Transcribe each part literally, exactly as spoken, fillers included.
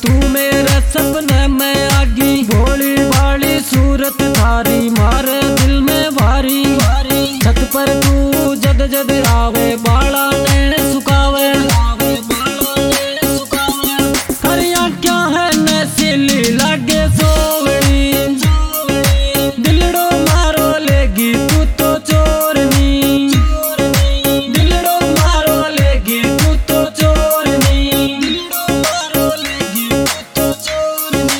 तू मेरे सपने में आगी, भोली भाली सूरत थारी मारे दिल में भारी। छत पर तू जद जद आवे बाला नैन सुखावे, हरिया क्या है नसीली लागे सोवड़ी। दिलड़ो मारो लेगी तू तो चोरनी, दिलड़ो मारो लेगी तू तो चोरनी, दिलड़ो मारो लेगी तू तो चोरनी।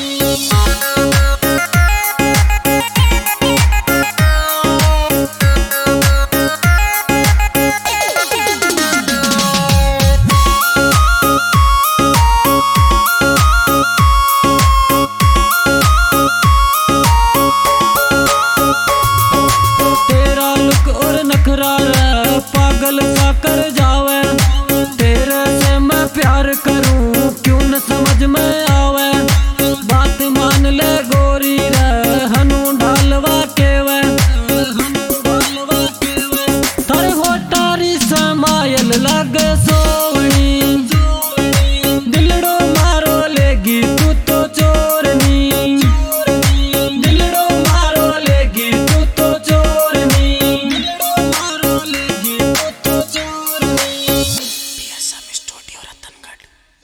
पागल सा कर जावे, तेरे से मैं प्यार करूं क्यों न समझ में आवे। बात मान ले गोरी रे